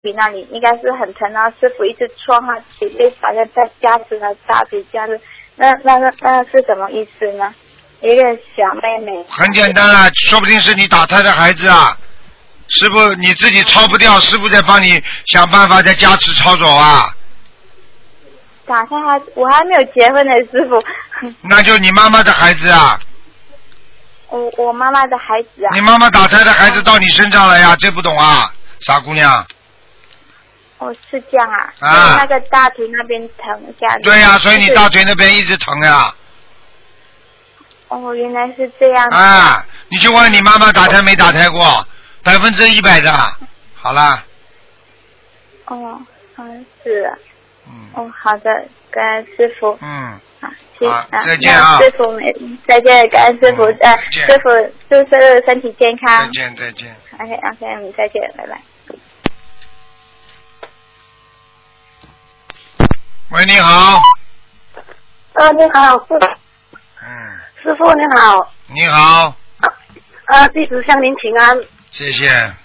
腿那里应该是很疼，然后师傅一直戳他腿背，好像在夹着他大腿这样子，那是什么意思呢？一个小妹妹。 很简单啦，说不定是你打胎的孩子啊。师傅你自己抄不掉，师傅在帮你想办法再加持抄走啊。 打胎孩子，我还没有结婚呢，师傅。 那就是你妈妈的孩子啊。 我妈妈的孩子啊。 你妈妈打胎的孩子到你身上了呀，这不懂啊，傻姑娘。 哦，是这样啊。 啊。 那个大腿那边疼这样子。 对呀，所以你大腿那边一直疼呀。 哦，原来是这样。 啊，你去问你妈妈打胎没打胎过，100%的。好了。 哦，是啊。哦，好的，感恩师傅。 好， 再见啊！ 师傅再见，感恩师傅。师傅祝师傅身体健康。 再见。 OK，再见，拜拜。 喂，你好。 你好，师傅你好。 你好。 弟子向您请安。 谢谢。